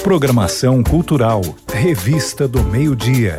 Programação cultural, Revista do Meio-Dia.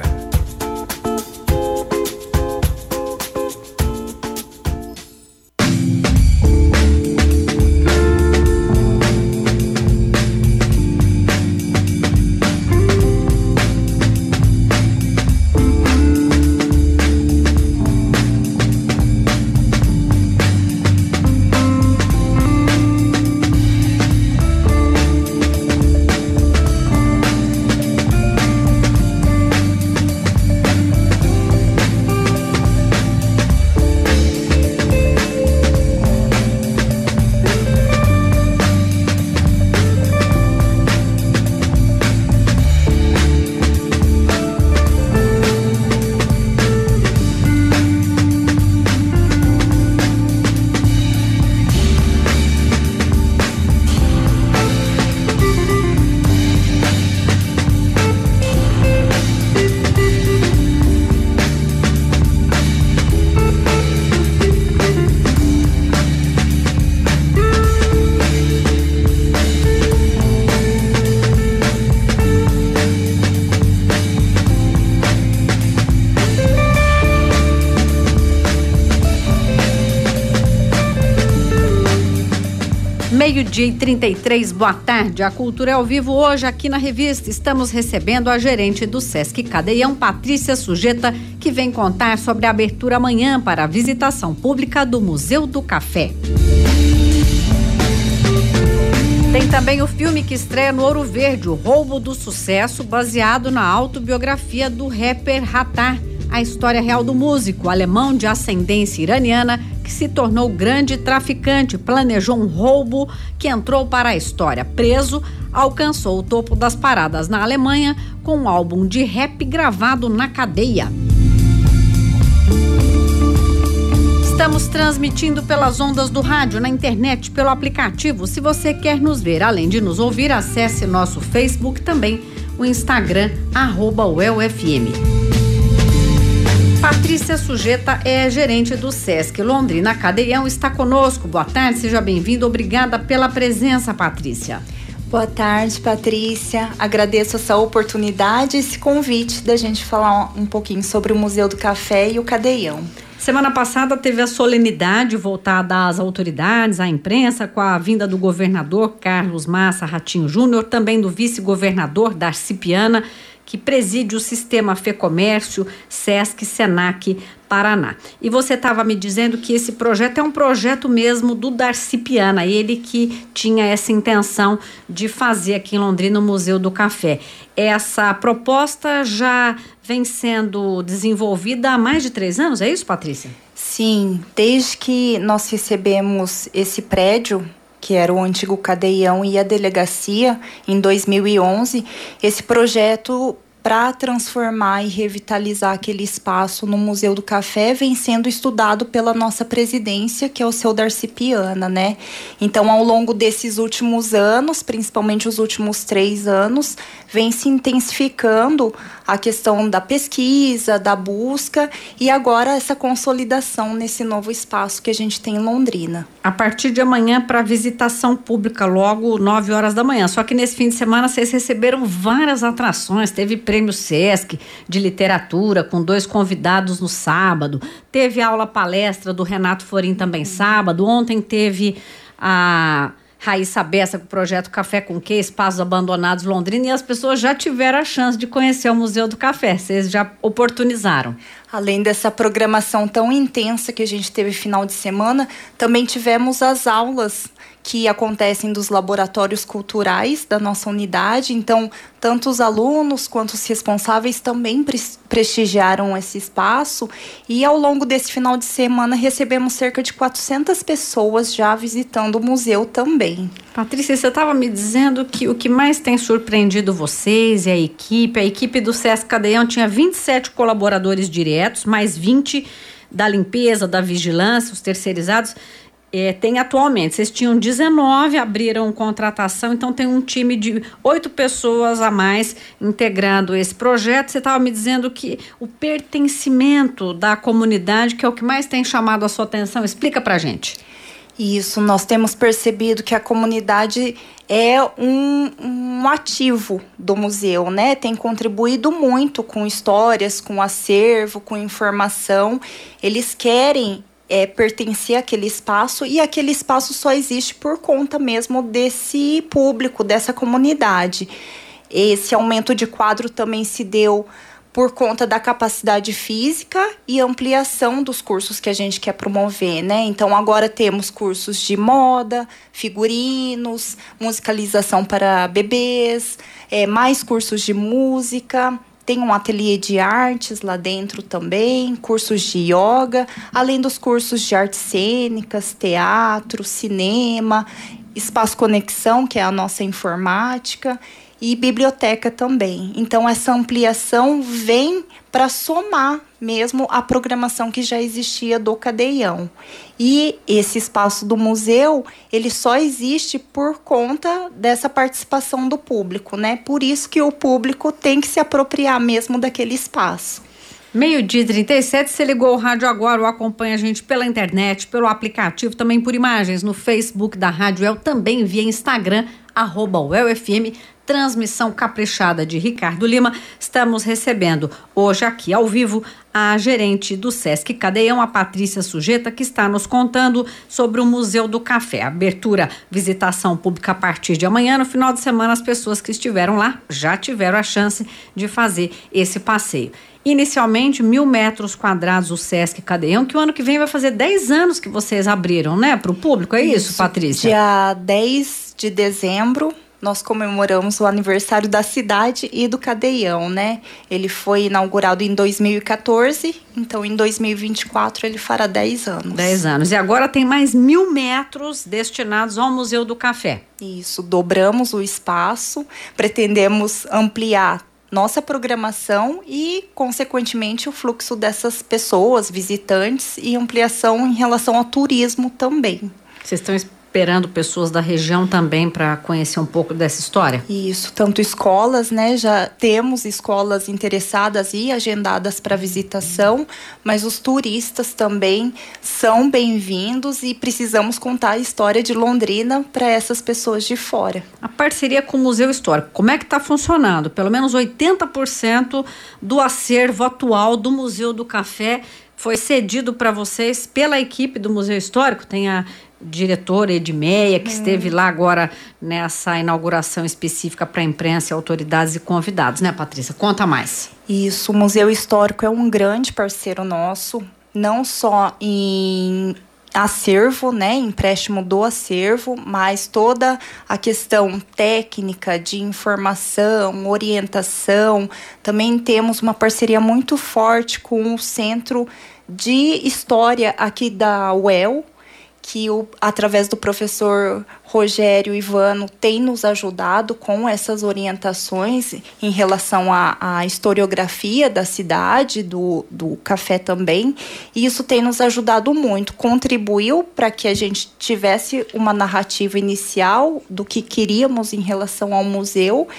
Meio-dia e 33, boa tarde. A Cultura é ao vivo hoje aqui na revista. Estamos recebendo a gerente do Sesc Cadeião, Patrícia Sujeta, que vem contar sobre a abertura amanhã para a visitação pública do Museu do Café. Tem também o filme que estreia no Ouro Verde, O Roubo do Sucesso, baseado na autobiografia do rapper Ratar, a história real do músico alemão de ascendência iraniana que se tornou grande traficante, planejou um roubo que entrou para a história. Preso, alcançou o topo das paradas na Alemanha com um álbum de rap gravado na cadeia. Estamos transmitindo pelas ondas do rádio, na internet, pelo aplicativo. Se você quer nos ver, além de nos ouvir, acesse nosso Facebook, também o Instagram, @UELFM. Patrícia Sujeta é gerente do Sesc Londrina Cadeião, está conosco. Boa tarde, seja bem-vindo. Obrigada pela presença, Patrícia. Boa tarde, Patrícia. Agradeço essa oportunidade, esse convite da gente falar um pouquinho sobre o Museu do Café e o Cadeião. Semana passada teve a solenidade voltada às autoridades, à imprensa, com a vinda do governador Carlos Massa Ratinho Júnior, também do vice-governador Darcy Piana, que preside o sistema FEComércio, Sesc, Senac, Paraná. E você estava me dizendo que esse projeto é um projeto mesmo do Darcy Piana, ele que tinha essa intenção de fazer aqui em Londrina o Museu do Café. Essa proposta já vem sendo desenvolvida há mais de 3 anos, é isso, Patrícia? Sim, desde que nós recebemos esse prédio, que era o antigo Cadeião e a delegacia, em 2011, esse projeto para transformar e revitalizar aquele espaço no Museu do Café vem sendo estudado pela nossa presidência, que é o seu Darcy Piana, né? Então, ao longo desses últimos anos, principalmente os últimos 3 anos, vem se intensificando a questão da pesquisa, da busca e agora essa consolidação nesse novo espaço que a gente tem em Londrina. A partir de amanhã para visitação pública, logo 9 horas da manhã. Só que nesse fim de semana vocês receberam várias atrações, teve prêmio Sesc de literatura com 2 convidados no sábado, teve aula palestra do Renato Forim também sábado, ontem teve a Raíssa Bessa com o projeto Café com Quê, Espaços Abandonados Londrina, e as pessoas já tiveram a chance de conhecer o Museu do Café, vocês já oportunizaram. Além dessa programação tão intensa que a gente teve final de semana, também tivemos as aulas que acontecem dos laboratórios culturais da nossa unidade. Então, tanto os alunos quanto os responsáveis também prestigiaram esse espaço. E ao longo desse final de semana recebemos cerca de 400 pessoas já visitando o museu também. Patrícia, você estava me dizendo que o que mais tem surpreendido vocês e a equipe do Sesc Cadeião tinha 27 colaboradores diretos, mais 20 da limpeza, da vigilância, os terceirizados. Tem atualmente, vocês tinham 19, abriram contratação, então tem um time de 8 pessoas a mais integrando esse projeto. Você estava me dizendo que o pertencimento da comunidade, que é o que mais tem chamado a sua atenção, explica pra gente. Isso, nós temos percebido que a comunidade é um ativo do museu, né? Tem contribuído muito com histórias, com acervo, com informação. Eles querem pertencer àquele espaço, e aquele espaço só existe por conta mesmo desse público, dessa comunidade. Esse aumento de quadro também se deu por conta da capacidade física e ampliação dos cursos que a gente quer promover, né? Então, agora temos cursos de moda, figurinos, musicalização para bebês, mais cursos de música, tem um ateliê de artes lá dentro também, cursos de yoga, além dos cursos de artes cênicas, teatro, cinema, espaço conexão, que é a nossa informática, e biblioteca também. Então, essa ampliação vem para somar mesmo a programação que já existia do Cadeião. E esse espaço do museu, ele só existe por conta dessa participação do público, né? Por isso que o público tem que se apropriar mesmo daquele espaço. 12:37, você ligou o rádio agora ou acompanha a gente pela internet, pelo aplicativo, também por imagens no Facebook da Rádio El, também via Instagram, @UelFM, transmissão caprichada de Ricardo Lima. Estamos recebendo hoje aqui ao vivo a gerente do Sesc Cadeião, a Patrícia Sujeta, que está nos contando sobre o Museu do Café. Abertura, visitação pública a partir de amanhã. No final de semana, as pessoas que estiveram lá já tiveram a chance de fazer esse passeio. Inicialmente, 1.000 metros quadrados o Sesc Cadeião, que o ano que vem vai fazer 10 anos que vocês abriram, né, para o público. É isso, Patrícia? Dia 10 de dezembro, nós comemoramos o aniversário da cidade e do Cadeião, né? Ele foi inaugurado em 2014, então em 2024 ele fará 10 anos. 10 anos. E agora tem mais 1.000 metros destinados ao Museu do Café. Isso, dobramos o espaço, pretendemos ampliar nossa programação e, consequentemente, o fluxo dessas pessoas, visitantes, e ampliação em relação ao turismo também. Vocês estão esperando pessoas da região também para conhecer um pouco dessa história? Isso, tanto escolas, né? Já temos escolas interessadas e agendadas para visitação, mas os turistas também são bem-vindos e precisamos contar a história de Londrina para essas pessoas de fora. A parceria com o Museu Histórico, como é que está funcionando? Pelo menos 80% do acervo atual do Museu do Café foi cedido para vocês pela equipe do Museu Histórico. Tem a diretora Edmeia, que esteve lá agora nessa inauguração específica para a imprensa, autoridades e convidados, né, Patrícia? Conta mais. Isso, o Museu Histórico é um grande parceiro nosso, não só em acervo, né, empréstimo do acervo, mas toda a questão técnica de informação, orientação. Também temos uma parceria muito forte com o Centro de História aqui da UEL, que através do professor Rogério Ivano tem nos ajudado com essas orientações em relação à historiografia da cidade, do café também, e isso tem nos ajudado muito, contribuiu para que a gente tivesse uma narrativa inicial do que queríamos em relação ao museu.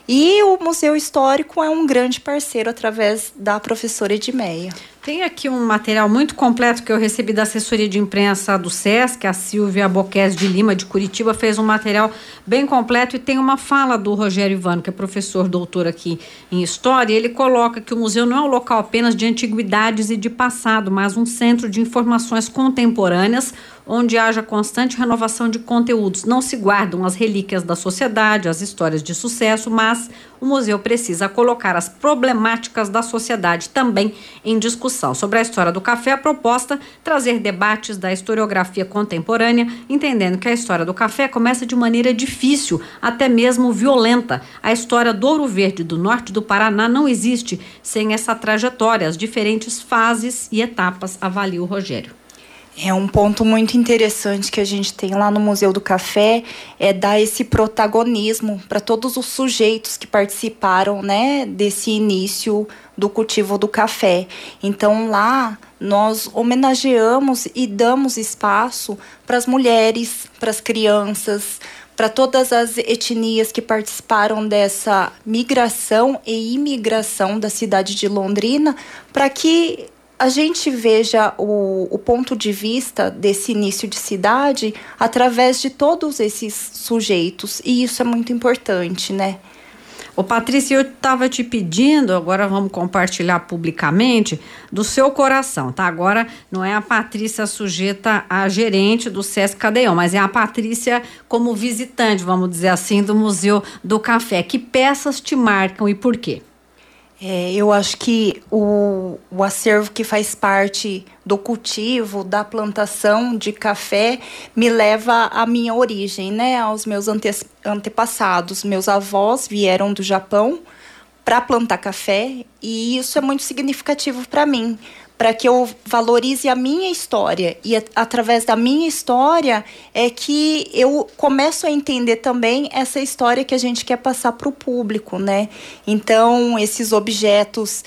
E o Museu Histórico é um grande parceiro através da professora Edmeia. Tem aqui um material muito completo que eu recebi da assessoria de imprensa do Sesc, a Silvia Boquez de Lima, de Curitiba, fez um material bem completo e tem uma fala do Rogério Ivano, que é professor doutor aqui em História. Ele coloca que o museu não é um local apenas de antiguidades e de passado, mas um centro de informações contemporâneas, onde haja constante renovação de conteúdos. Não se guardam as relíquias da sociedade, as histórias de sucesso, mas o museu precisa colocar as problemáticas da sociedade também em discussão. Sobre a história do café, a proposta trazer debates da historiografia contemporânea, entendendo que a história do café começa de maneira difícil, até mesmo violenta. A história do Ouro Verde do norte do Paraná não existe sem essa trajetória, as diferentes fases e etapas, avalia o Rogério. É um ponto muito interessante que a gente tem lá no Museu do Café, é dar esse protagonismo para todos os sujeitos que participaram, né, desse início do cultivo do café. Então lá nós homenageamos e damos espaço para as mulheres, para as crianças, para todas as etnias que participaram dessa migração e imigração da cidade de Londrina, para que a gente veja o ponto de vista desse início de cidade através de todos esses sujeitos, e isso é muito importante, né? Ô Patrícia, eu estava te pedindo, agora vamos compartilhar publicamente, do seu coração, tá? Agora não é a Patrícia sujeita a gerente do Sesc Cadeião, mas é a Patrícia como visitante, vamos dizer assim, do Museu do Café. Que peças te marcam e por quê? Eu acho que o acervo que faz parte do cultivo, da plantação de café, me leva à minha origem, né? Aos meus antepassados. Meus avós vieram do Japão para plantar café e isso é muito significativo para mim, para que eu valorize a minha história. E através da minha história é que eu começo a entender também essa história que a gente quer passar para o público, né? Então, esses objetos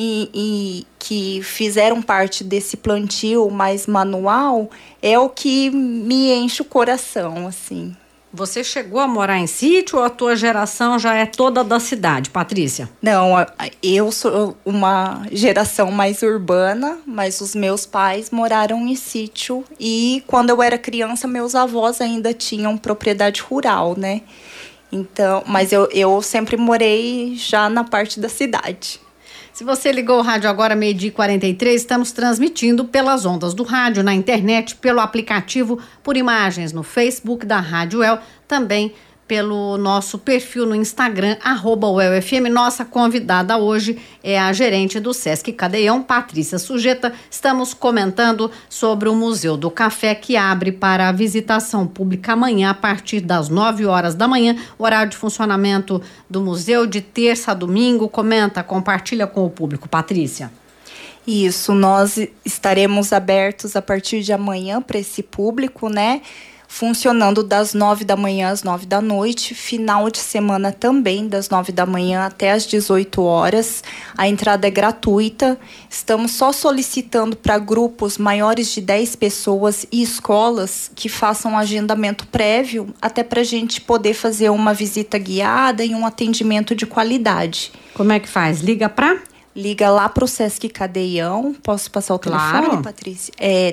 que fizeram parte desse plantio mais manual é o que me enche o coração, assim. Você chegou a morar em sítio ou a tua geração já é toda da cidade, Patrícia? Não, eu sou uma geração mais urbana, mas os meus pais moraram em sítio e quando eu era criança, meus avós ainda tinham propriedade rural, né? Então, mas eu sempre morei já na parte da cidade. Se você ligou o rádio agora, 12h43, estamos transmitindo pelas ondas do rádio, na internet, pelo aplicativo, por imagens no Facebook da Rádio UEL, também pelo nosso perfil no Instagram, @UELFM. Nossa convidada hoje é a gerente do Sesc Cadeião, Patrícia Sujeta. Estamos comentando sobre o Museu do Café, que abre para a visitação pública amanhã, a partir das 9 horas da manhã. Horário de funcionamento do museu de terça a domingo. Comenta, compartilha com o público, Patrícia. Isso, nós estaremos abertos a partir de amanhã para esse público, né? Funcionando das 9 da manhã às 9 da noite, final de semana também, das 9 da manhã até às 18 horas. A entrada é gratuita. Estamos só solicitando para grupos maiores de 10 pessoas e escolas que façam agendamento prévio, até para a gente poder fazer uma visita guiada e um atendimento de qualidade. Como é que faz? Liga lá para o Sesc Cadeião. Posso passar o telefone, Patrícia? É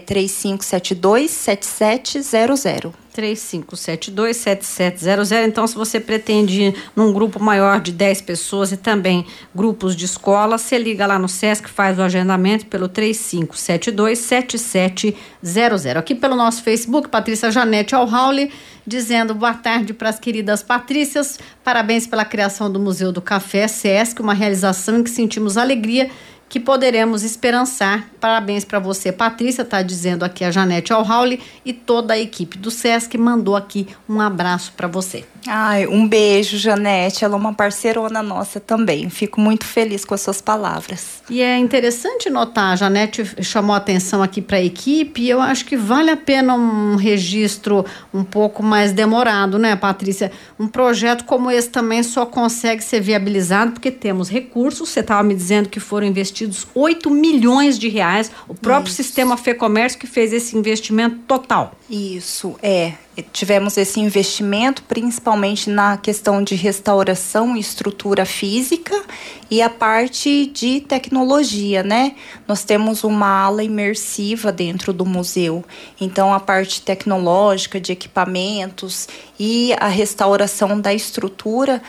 3572-7700. 3572-7700. Então, se você pretende ir num grupo maior de 10 pessoas e também grupos de escola, você liga lá no Sesc, faz o agendamento pelo 3572-7700. Aqui pelo nosso Facebook, Patrícia Janete Alhauli, dizendo boa tarde para as queridas Patrícias. Parabéns pela criação do Museu do Café Sesc, uma realização em que sentimos alegria que poderemos esperançar. Parabéns para você, Patrícia, tá dizendo aqui a Janete Alhauli, e toda a equipe do Sesc mandou aqui um abraço para você. Ai, um beijo, Janete, ela é uma parceirona nossa também, fico muito feliz com as suas palavras. E é interessante notar, a Janete chamou a atenção aqui para a equipe, e eu acho que vale a pena um registro um pouco mais demorado, né, Patrícia? Um projeto como esse também só consegue ser viabilizado porque temos recursos. Você estava me dizendo que foram investidos 8 milhões de reais, o próprio Sistema FEComércio que fez esse investimento total. Isso, tivemos esse investimento principalmente na questão de restauração e estrutura física e a parte de tecnologia, né? Nós temos uma ala imersiva dentro do museu, então a parte tecnológica de equipamentos e a restauração da estrutura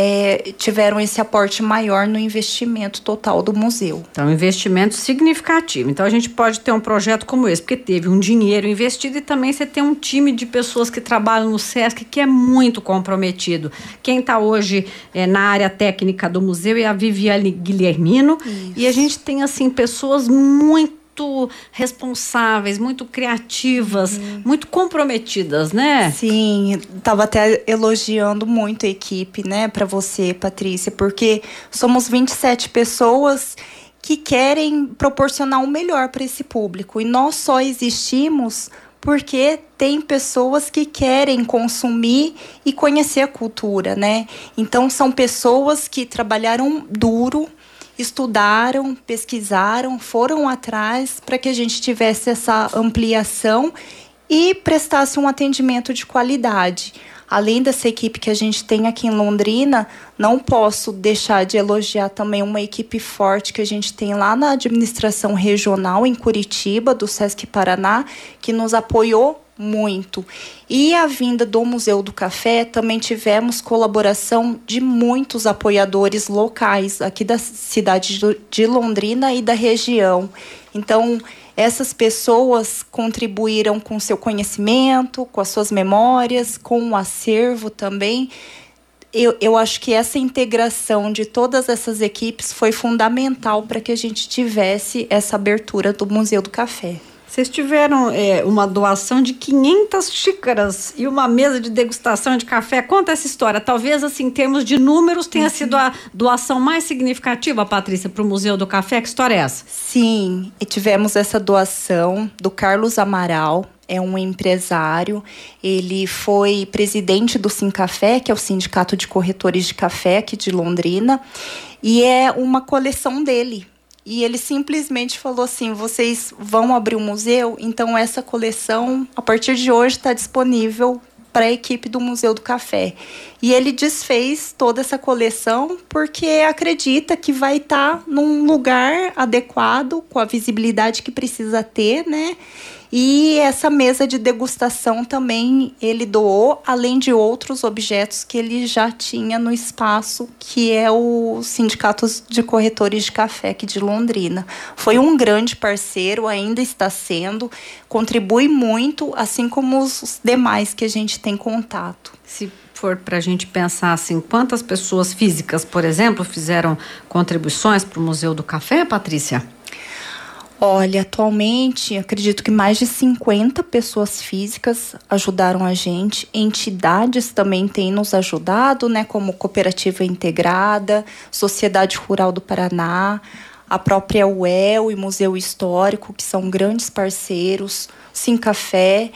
tiveram esse aporte maior no investimento total do museu. Então, investimento significativo. Então, a gente pode ter um projeto como esse, porque teve um dinheiro investido e também você tem um time de pessoas que trabalham no Sesc que é muito comprometido. Quem está hoje na área técnica do museu é a Viviane Guilhermino. Isso. E a gente tem, assim, pessoas muito responsáveis, muito criativas, muito comprometidas, né? Sim, estava até elogiando muito a equipe, né, para você, Patrícia, porque somos 27 pessoas que querem proporcionar o melhor para esse público e nós só existimos porque tem pessoas que querem consumir e conhecer a cultura, né? Então são pessoas que trabalharam duro, estudaram, pesquisaram, foram atrás para que a gente tivesse essa ampliação e prestasse um atendimento de qualidade. Além dessa equipe que a gente tem aqui em Londrina, não posso deixar de elogiar também uma equipe forte que a gente tem lá na administração regional em Curitiba, do Sesc Paraná, que nos apoiou muito. E a vinda do Museu do Café, também tivemos colaboração de muitos apoiadores locais aqui da cidade de Londrina e da região. Então, essas pessoas contribuíram com seu conhecimento, com as suas memórias, com o acervo também. Eu acho que essa integração de todas essas equipes foi fundamental para que a gente tivesse essa abertura do Museu do Café. Vocês tiveram uma doação de 500 xícaras e uma mesa de degustação de café. Conta essa história. Talvez, assim, em termos de números, tenha sido a doação mais significativa, Patrícia, para o Museu do Café. Que história é essa? Sim, e tivemos essa doação do Carlos Amaral. É um empresário, ele foi presidente do Sincafé, que é o Sindicato de Corretores de Café aqui de Londrina, e é uma coleção dele. E ele simplesmente falou assim, vocês vão abrir um museu? Então essa coleção, a partir de hoje, está disponível para a equipe do Museu do Café. E ele desfez toda essa coleção porque acredita que vai estar num lugar adequado, com a visibilidade que precisa ter, né? E essa mesa de degustação também ele doou, além de outros objetos que ele já tinha no espaço, que é o Sindicato de Corretores de Café aqui de Londrina. Foi um grande parceiro, ainda está sendo, contribui muito, assim como os demais que a gente tem contato. Se for para a gente pensar assim, quantas pessoas físicas, por exemplo, fizeram contribuições para o Museu do Café, Patrícia? Olha, atualmente, acredito que mais de 50 pessoas físicas ajudaram a gente. Entidades também têm nos ajudado, né? Como Cooperativa Integrada, Sociedade Rural do Paraná, a própria UEL e Museu Histórico, que são grandes parceiros, Sincafé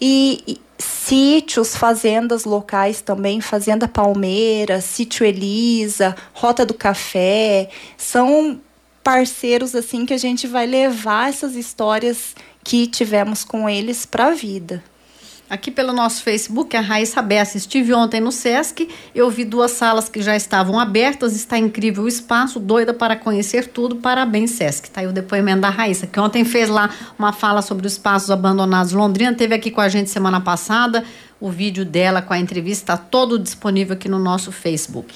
e sítios, fazendas locais também, Fazenda Palmeira, Sítio Elisa, Rota do Café, são parceiros assim que a gente vai levar essas histórias que tivemos com eles para a vida. Aqui pelo nosso Facebook, a Raíssa Bessa, estive ontem no Sesc, eu vi 2 salas que já estavam abertas, está incrível o espaço, doida para conhecer tudo, parabéns Sesc. Está aí o depoimento da Raíssa, que ontem fez lá uma fala sobre os espaços abandonados de Londrina, teve aqui com a gente semana passada, o vídeo dela com a entrevista está todo disponível aqui no nosso Facebook.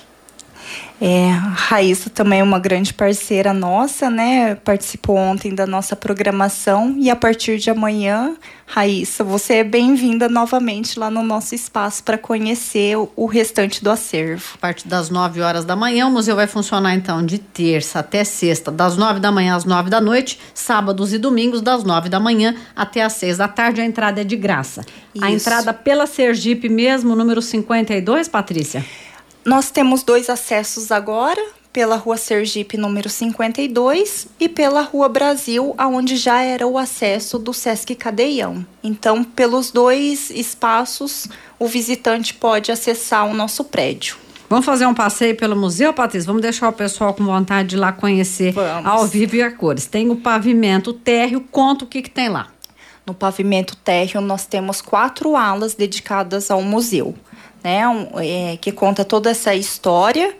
A Raíssa também é uma grande parceira nossa, né? Participou ontem da nossa programação e a partir de amanhã, Raíssa, você é bem-vinda novamente lá no nosso espaço para conhecer o restante do acervo. A partir das 9 horas da manhã, o museu vai funcionar então de terça até sexta, das 9 da manhã às 9 da noite, sábados e domingos das 9 da manhã até às 6 da tarde, a entrada é de graça. Isso. A entrada pela Sergipe mesmo, número 52, Patrícia? Nós temos 2 acessos agora, pela Rua Sergipe, número 52, e pela Rua Brasil, onde já era o acesso do Sesc Cadeião. Então, pelos 2 espaços, o visitante pode acessar o nosso prédio. Vamos fazer um passeio pelo museu, Patrícia? Vamos deixar o pessoal com vontade de ir lá conhecer ao vivo e a cores. Tem o pavimento térreo, conta o que tem lá. No pavimento térreo, nós temos 4 alas dedicadas ao museu, né, que conta toda essa história,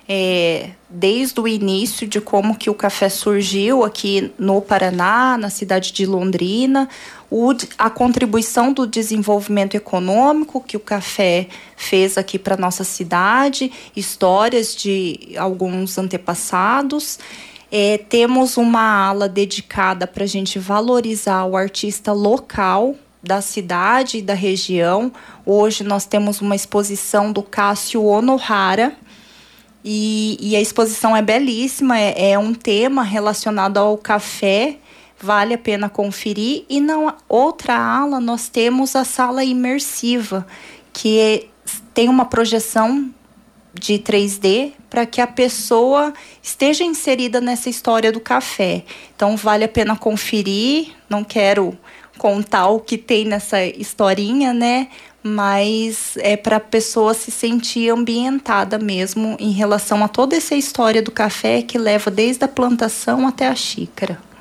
desde o início de como que o café surgiu aqui no Paraná, na cidade de Londrina, a contribuição do desenvolvimento econômico que o café fez aqui para nossa cidade, histórias de alguns antepassados. Temos uma ala dedicada para a gente valorizar o artista local da cidade e da região. Hoje nós temos uma exposição do Cássio Onohara e a exposição é belíssima, é um tema relacionado ao café, vale a pena conferir. E na outra ala nós temos a sala imersiva, que tem uma projeção de 3D para que a pessoa esteja inserida nessa história do café. Então vale a pena conferir, não quero contar o que tem nessa historinha, né? Mas é para a pessoa se sentir ambientada mesmo em relação a toda essa história do café que leva desde a plantação até a xícara.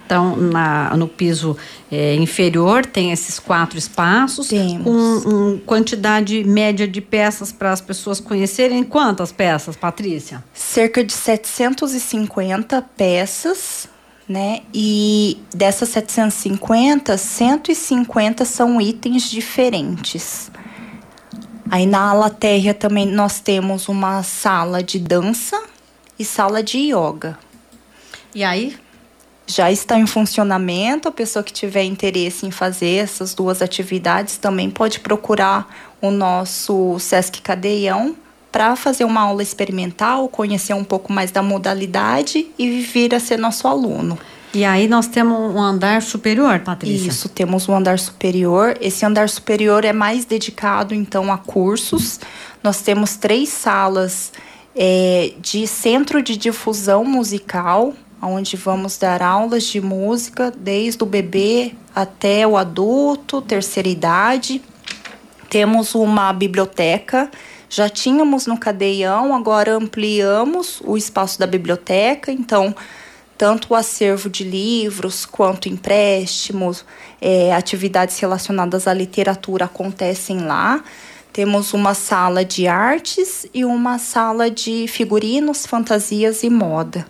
Então, no piso inferior tem esses 4 espaços. Temos. Com quantidade média de peças para as pessoas conhecerem. Quantas peças, Patrícia? Cerca de 750 peças, né? E dessas 750, 150 são itens diferentes. Aí na ala térrea também nós temos uma sala de dança e sala de yoga. E aí? Já está em funcionamento. A pessoa que tiver interesse em fazer essas 2 atividades também pode procurar o nosso Sesc Cadeião para fazer uma aula experimental, conhecer um pouco mais da modalidade e vir a ser nosso aluno. E aí nós temos um andar superior, Patrícia? Isso, temos um andar superior. Esse andar superior é mais dedicado, então, a cursos. Nós temos 3 salas de centro de difusão musical, onde vamos dar aulas de música desde o bebê até o adulto, terceira idade. Temos uma biblioteca, já tínhamos no Cadeião, agora ampliamos o espaço da biblioteca, então tanto o acervo de livros quanto empréstimos, atividades relacionadas à literatura acontecem lá. Temos uma sala de artes e uma sala de figurinos, fantasias e moda.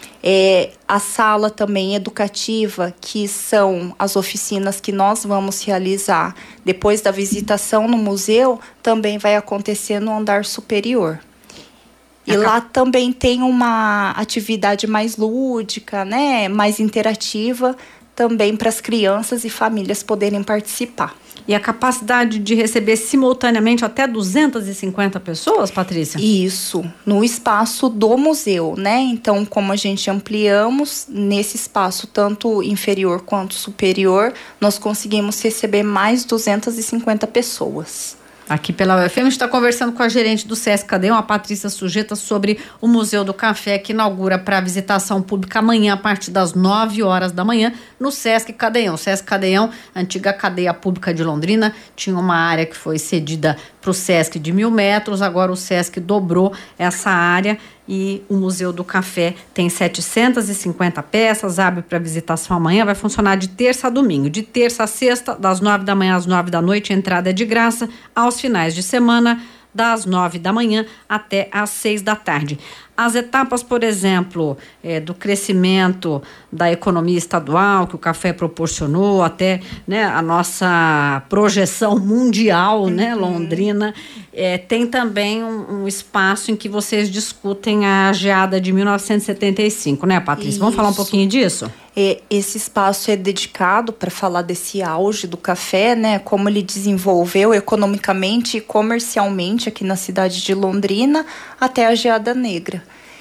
A sala também educativa, que são as oficinas que nós vamos realizar depois da visitação no museu, também vai acontecer no andar superior. E lá também tem uma atividade mais lúdica, né, mais interativa, também para as crianças e famílias poderem participar. E a capacidade de receber simultaneamente até 250 pessoas, Patrícia? Isso, no espaço do museu, né? Então, como a gente ampliamos nesse espaço, tanto inferior quanto superior, nós conseguimos receber mais 250 pessoas. Aqui pela UFM, a gente está conversando com a gerente do Sesc Cadeião, a Patrícia Sujeta, sobre o Museu do Café, que inaugura para visitação pública amanhã, a partir das 9 horas da manhã, no Sesc Cadeião. O Sesc Cadeião, antiga cadeia pública de Londrina, tinha uma área que foi cedida para o Sesc de 1.000 metros, agora o Sesc dobrou essa área e o Museu do Café tem 750 peças, abre para visitação amanhã, vai funcionar de terça a domingo, de terça a sexta, das 9 da manhã às 9 da noite, a entrada é de graça, aos finais de semana, das 9 da manhã até às 6 da tarde. As etapas, por exemplo, do crescimento da economia estadual, que o café proporcionou, até, né, a nossa projeção mundial, né, Londrina, tem também um espaço em que vocês discutem a geada de 1975, né, Patrícia? Isso. Vamos falar um pouquinho disso? Esse espaço é dedicado para falar desse auge do café, né? Como ele desenvolveu economicamente e comercialmente aqui na cidade de Londrina até a geada negra.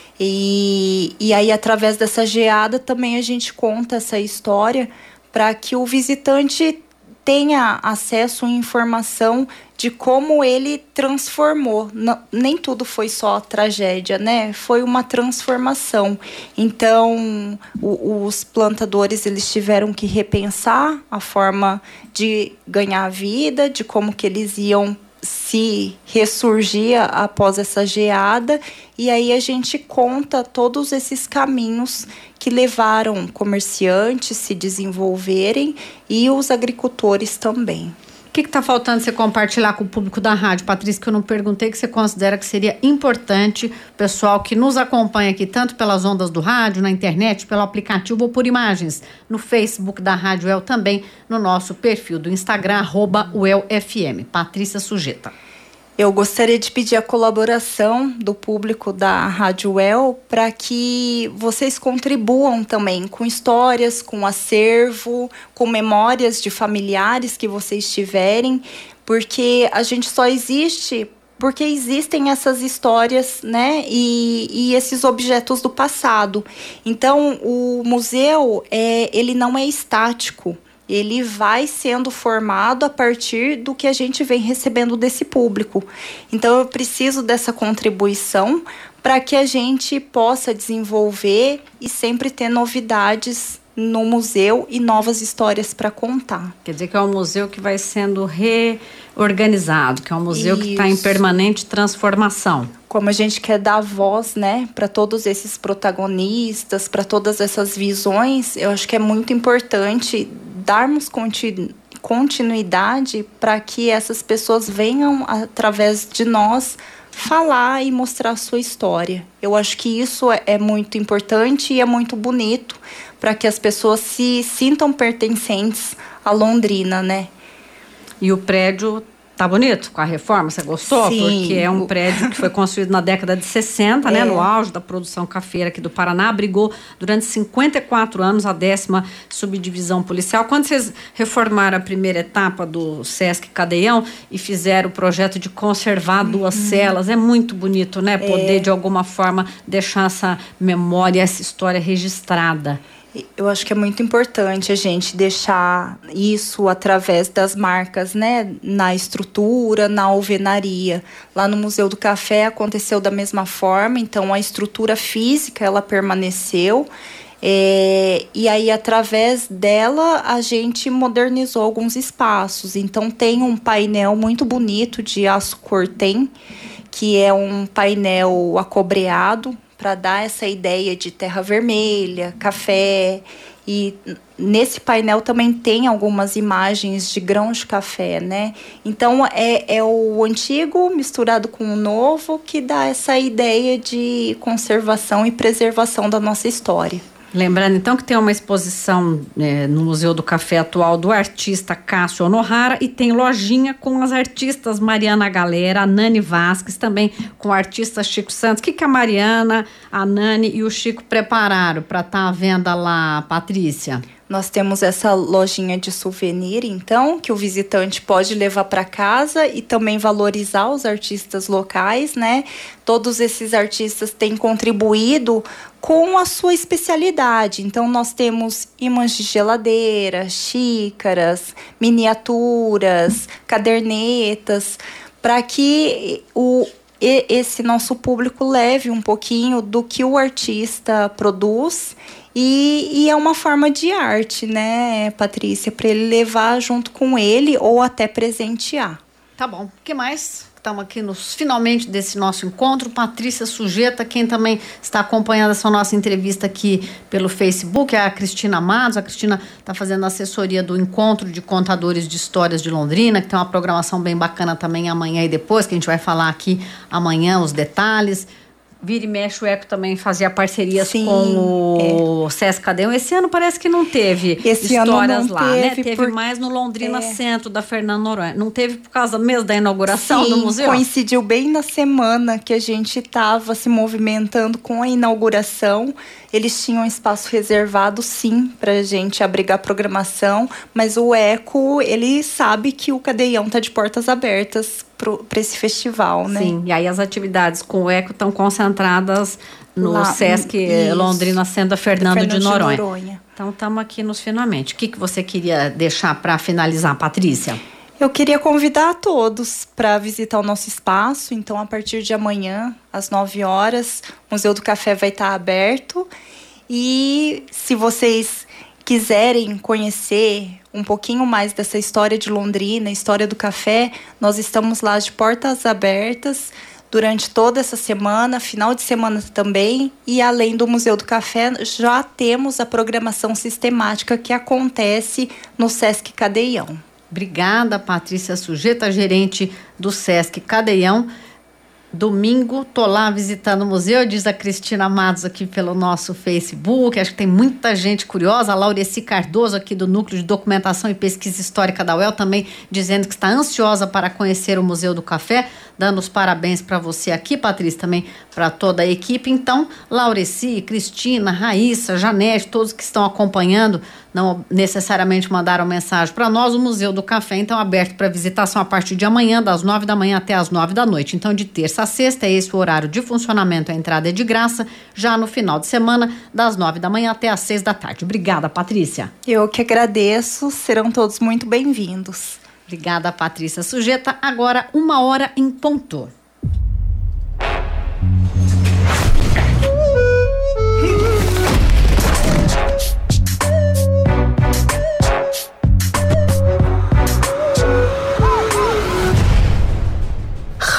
E aí, através dessa geada, também a gente conta essa história para que o visitante tenha acesso à informação de como ele transformou. Nem tudo foi só tragédia, né? Foi uma transformação. Então, os plantadores, eles tiveram que repensar a forma de ganhar vida, de como que eles iam se ressurgir após essa geada, e aí a gente conta todos esses caminhos que levaram comerciantes se desenvolverem e os agricultores também. O que está faltando você compartilhar com o público da rádio, Patrícia, que eu não perguntei, que você considera que seria importante, pessoal que nos acompanha aqui, tanto pelas ondas do rádio, na internet, pelo aplicativo ou por imagens, no Facebook da Rádio UEL, também no nosso perfil do Instagram, @UELFM. Patrícia Sujeta. Eu gostaria de pedir a colaboração do público da Rádio UEL para que vocês contribuam também com histórias, com acervo, com memórias de familiares que vocês tiverem, porque a gente só existe porque existem essas histórias, né, e esses objetos do passado. Então, o museu, ele não é estático. Ele vai sendo formado a partir do que a gente vem recebendo desse público. Então, eu preciso dessa contribuição para que a gente possa desenvolver e sempre ter novidades no museu e novas histórias para contar. Quer dizer que é um museu que vai sendo reorganizado, que é um museu que está em permanente transformação. Como a gente quer dar voz, né, para todos esses protagonistas, para todas essas visões, eu acho que é muito importante darmos continuidade para que essas pessoas venham, através de nós, falar e mostrar a sua história. Eu acho que isso é muito importante e é muito bonito para que as pessoas se sintam pertencentes a Londrina, né? E o prédio tá bonito com a reforma, você gostou? Sim. Porque é um prédio que foi construído na década de 60, né? No auge da produção cafeira aqui do Paraná, abrigou durante 54 anos a 10ª subdivisão policial. Quando vocês reformaram a primeira etapa do Sesc Cadeião e fizeram o projeto de conservar 2 celas, é muito bonito, né? Poder, de alguma forma, deixar essa memória, essa história registrada. Eu acho que é muito importante a gente deixar isso através das marcas, né? Na estrutura, na alvenaria. Lá no Museu do Café aconteceu da mesma forma, então a estrutura física ela permaneceu. E aí, através dela, a gente modernizou alguns espaços. Então, tem um painel muito bonito de aço cortem, que é um painel acobreado, para dar essa ideia de terra vermelha, café. E nesse painel também tem algumas imagens de grãos de café, né? Então, é o antigo misturado com o novo que dá essa ideia de conservação e preservação da nossa história. Lembrando, então, que tem uma exposição no Museu do Café atual do artista Cássio Onohara e tem lojinha com as artistas Mariana Galera, a Nani Vasques, também com o artista Chico Santos. O que a Mariana, a Nani e o Chico prepararam para estar à venda lá, Patrícia? Nós temos essa lojinha de souvenir, então, que o visitante pode levar para casa e também valorizar os artistas locais, né? Todos esses artistas têm contribuído com a sua especialidade. Então, nós temos ímãs de geladeira, xícaras, miniaturas, cadernetas, para que esse nosso público leve um pouquinho do que o artista produz. E é uma forma de arte, né, Patrícia? Para ele levar junto com ele ou até presentear. Tá bom. O que mais? Estamos aqui finalmente desse nosso encontro. Patrícia Sujeta, quem também está acompanhando essa nossa entrevista aqui pelo Facebook é a Cristina Matos. A Cristina está fazendo assessoria do Encontro de Contadores de Histórias de Londrina, que tem uma programação bem bacana também amanhã e depois, que a gente vai falar aqui amanhã os detalhes. Vira e mexe, o ECO também fazia parcerias com o Sesc Cadeião. Esse ano parece que não teve histórias lá, né? Teve mais no Londrina Centro, da Fernando Noronha. Não teve por causa mesmo da inauguração do museu? Coincidiu bem na semana que a gente estava se movimentando com a inauguração. Eles tinham um espaço reservado, sim, para a gente abrigar a programação, mas o ECO, ele sabe que o Cadeião está de portas abertas para esse festival, né? Sim, e aí as atividades com o ECO estão concentradas no Sesc Londrina Centro da Fernando de Noronha. Então, estamos aqui nos finalmente. O que você queria deixar para finalizar, Patrícia? Eu queria convidar a todos para visitar o nosso espaço. Então, a partir de amanhã, às 9 horas, o Museu do Café vai estar aberto. E se vocês quiserem conhecer um pouquinho mais dessa história de Londrina, história do café, nós estamos lá de portas abertas durante toda essa semana, final de semana também. E além do Museu do Café, já temos a programação sistemática que acontece no Sesc Cadeião. Obrigada, Patrícia Sujeta, gerente do Sesc Cadeião. Domingo, tô lá visitando o museu, diz a Cristina Matos aqui pelo nosso Facebook. Acho que tem muita gente curiosa. A Laureci Cardoso, aqui do Núcleo de Documentação e Pesquisa Histórica da UEL, também dizendo que está ansiosa para conhecer o Museu do Café. Dando os parabéns para você aqui, Patrícia, também para toda a equipe. Então, Laureci, Cristina, Raíssa, Janete, todos que estão acompanhando, não necessariamente mandaram mensagem para nós. O Museu do Café, então, aberto para visitação a partir de amanhã, das 9 da manhã até as 9 da noite. Então, de terça a sexta, é esse o horário de funcionamento, a entrada é de graça. Já no final de semana, das 9 da manhã até as 6 da tarde. Obrigada, Patrícia. Eu que agradeço, serão todos muito bem-vindos. Obrigada, Patrícia Sujeta. Agora, 1h em ponto.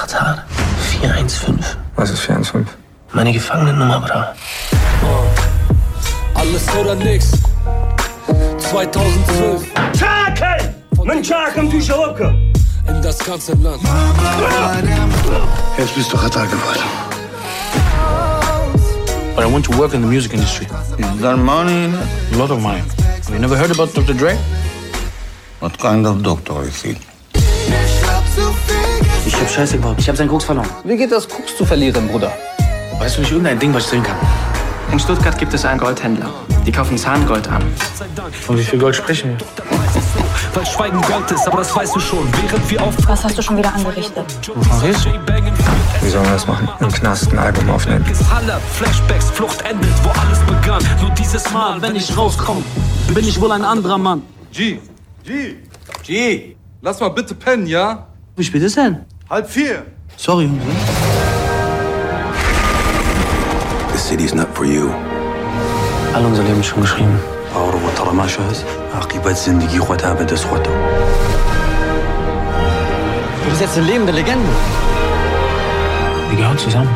Katar. 415. Was ist 415? Meine Gefangenennummer, Bra. Alles oder nix. 2012. Takel! من شاكم في شوكة. In das ganze Land. Jetzt bist du Katar geworden. But I want to work in the music industry. Is there money in it? A lot of money. Have you never heard about Dr. Dre? What kind of doctor is he? Ich hab Scheiße gebaut. Ich hab seinen Koks verloren. Wie geht das, Koks zu verlieren, Bruder? Weißt du nicht irgendein Ding, was ich drehen kann? In Stuttgart gibt es einen Goldhändler. Die kaufen Zahngold an. Von wie viel Gold sprechen wir? Weil Schweigen Gold ist, aber das weißt du schon. Während wir auf. Was hast du schon wieder angerichtet? Wovon redest du? Wie sollen wir das machen? Im Knast ein Album aufnehmen? Halle, Flashbacks, Flucht endet, wo alles begann. Nur dieses Mal, wenn ich rauskomme, bin ich wohl ein anderer Mann. G, lass mal bitte pennen, ja? Wie spät ist denn? 3:30. Sorry, Jungs. The city's not for you. Alle unser Leben schon geschrieben. Du bist jetzt eine lebende Legende. Wir gehören zusammen.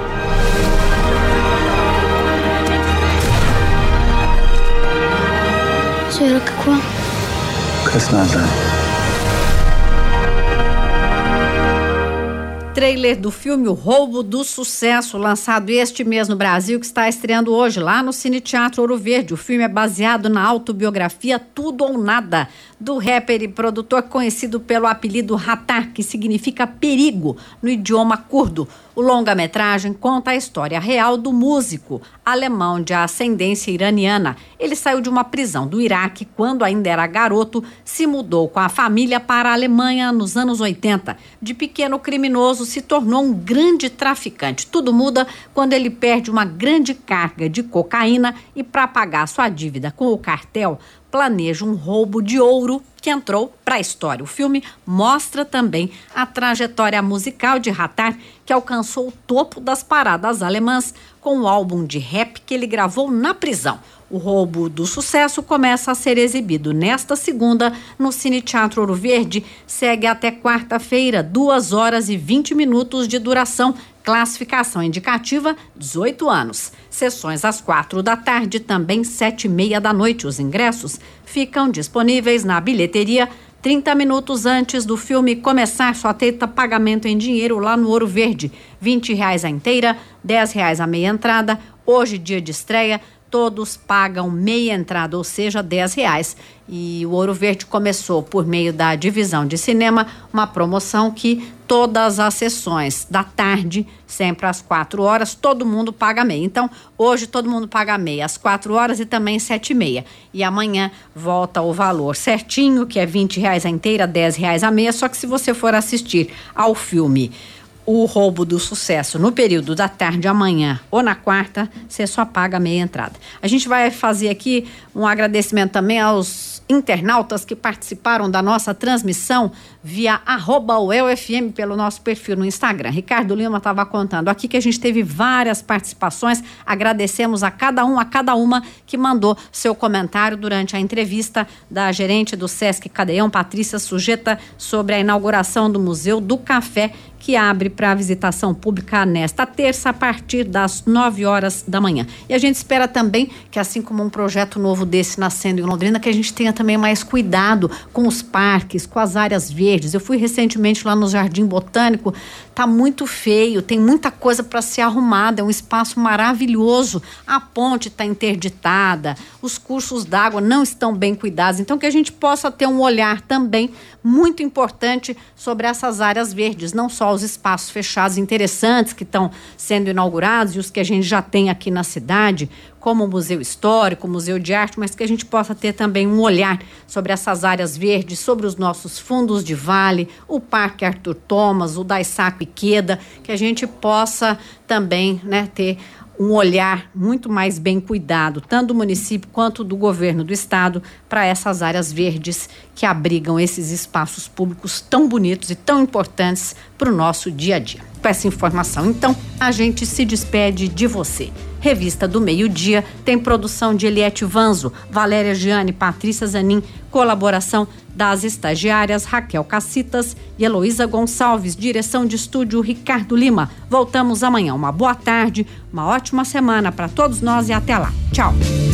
Trailer do filme O Roubo do Sucesso, lançado este mês no Brasil, que está estreando hoje lá no Cine Teatro Ouro Verde. O filme é baseado na autobiografia Tudo ou Nada, do rapper e produtor conhecido pelo apelido Ratar, que significa perigo no idioma curdo. O longa-metragem conta a história real do músico alemão de ascendência iraniana. Ele saiu de uma prisão do Iraque quando ainda era garoto, se mudou com a família para a Alemanha nos anos 80. De pequeno criminoso, se tornou um grande traficante. Tudo muda quando ele perde uma grande carga de cocaína e, para pagar sua dívida com o cartel, planeja um roubo de ouro que entrou para a história. O filme mostra também a trajetória musical de Ratar, que alcançou o topo das paradas alemãs com o álbum de rap que ele gravou na prisão. O Roubo do Sucesso começa a ser exibido nesta segunda no Cine Teatro Ouro Verde. Segue até quarta-feira, 2 horas e 20 minutos de duração. Classificação indicativa, 18 anos. Sessões às 4 da tarde, também 7:30 da noite. Os ingressos ficam disponíveis na bilheteria 30 minutos antes do filme começar. Só aceita pagamento em dinheiro lá no Ouro Verde. R$20 a inteira, R$10 a meia entrada. Hoje, dia de estreia, todos pagam meia entrada, ou seja, R$10. E o Ouro Verde começou, por meio da divisão de cinema, uma promoção que todas as sessões da tarde, sempre às 4 horas, todo mundo paga meia. Então, hoje todo mundo paga meia às 4 horas e também 7:30. E amanhã volta o valor certinho, que é R$20 a inteira, R$10 a meia. Só que se você for assistir ao filme O Roubo do Sucesso no período da tarde, amanhã ou na quarta, você só paga meia entrada. A gente vai fazer aqui um agradecimento também aos internautas que participaram da nossa transmissão via @UEL-FM pelo nosso perfil no Instagram. Ricardo Lima estava contando aqui que a gente teve várias participações. Agradecemos a cada uma que mandou seu comentário durante a entrevista da gerente do Sesc Cadeião, Patrícia Sujeta, sobre a inauguração do Museu do Café, que abre para visitação pública nesta terça, a partir das 9 horas da manhã. E a gente espera também que, assim como um projeto novo desse nascendo em Londrina, que a gente tenha também mais cuidado com os parques, com as áreas verdes. Eu fui recentemente lá no Jardim Botânico, tá muito feio, tem muita coisa para ser arrumada, é um espaço maravilhoso. A ponte está interditada, os cursos d'água não estão bem cuidados. Então, que a gente possa ter um olhar também muito importante sobre essas áreas verdes, não só os espaços fechados interessantes que estão sendo inaugurados e os que a gente já tem aqui na cidade, como o Museu Histórico, o Museu de Arte, mas que a gente possa ter também um olhar sobre essas áreas verdes, sobre os nossos fundos de vale, o Parque Arthur Thomas, o Daisaku Ikeda, que a gente possa também, ter um olhar muito mais bem cuidado, tanto do município quanto do governo do estado, para essas áreas verdes que abrigam esses espaços públicos tão bonitos e tão importantes para o nosso dia a dia. Com essa informação, então, a gente se despede de você. Revista do Meio-Dia tem produção de Eliette Vanzo, Valéria Gianni, Patrícia Zanin, Colaboração das estagiárias Raquel Cacitas e Heloísa Gonçalves. Direção de estúdio Ricardo Lima. Voltamos amanhã. Uma boa tarde, uma ótima semana para todos nós e até lá. Tchau.